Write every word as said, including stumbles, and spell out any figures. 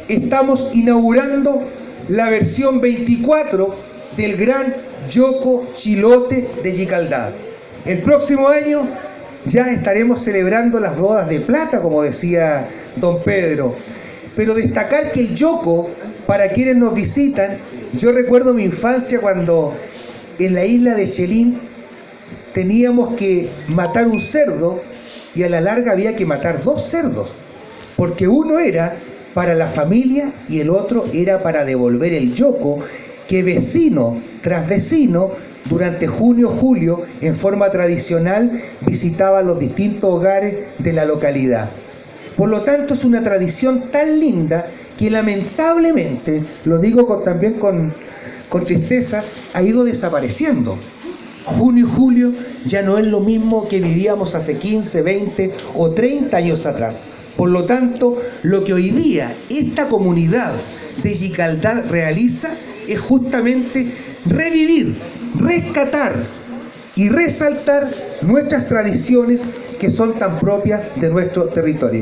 estamos inaugurando la versión veinticuatro del gran Yoco Chilote de Yicaldá. El próximo año ya estaremos celebrando las bodas de plata, como decía don Pedro. Pero destacar que el yoco, para quienes nos visitan, yo recuerdo mi infancia cuando en la isla de Chelín teníamos que matar un cerdo y a la larga había que matar dos cerdos, porque uno era para la familia y el otro era para devolver el yoco que vecino tras vecino durante junio julio en forma tradicional visitaba los distintos hogares de la localidad. Por lo tanto, es una tradición tan linda que lamentablemente, lo digo con, también con, con tristeza, ha ido desapareciendo. Junio y julio ya no es lo mismo que vivíamos hace quince, veinte o treinta años atrás. Por lo tanto, lo que hoy día esta comunidad de Yicaldá realiza es justamente revivir, rescatar y resaltar nuestras tradiciones que son tan propias de nuestro territorio.